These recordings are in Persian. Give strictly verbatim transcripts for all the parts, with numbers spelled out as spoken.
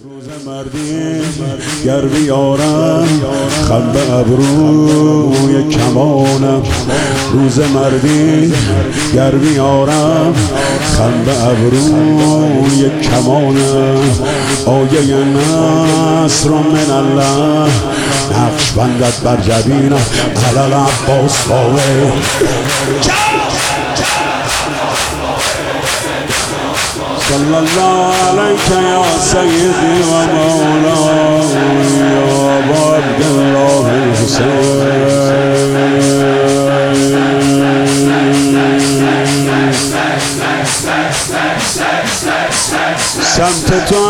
روز مردی گر بیارم خنده ابروی کمانم، روز مردی گر بیارم خنده ابروی کمانم. آیه نصر من الله نقش بندد بر جبینم علل عباس باوی. صلی الله علیک یا سیدی و مولاي یا عبدالله الحسین. سمت تو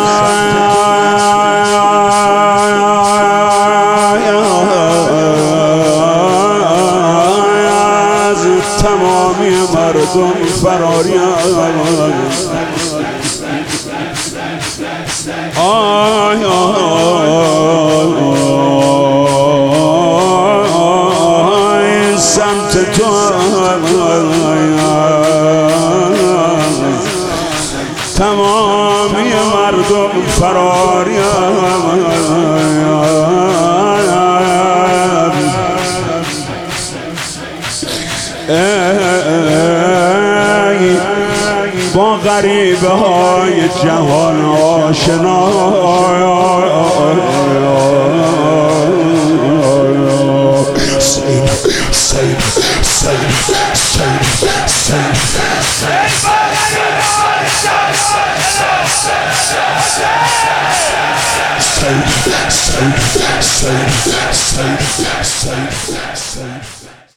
از تمامی مردم فراری آی آی سمت تو تمامی مردم فراری با غریبه های جهان آشنا. سید سید سید سید سید سید سید سید سید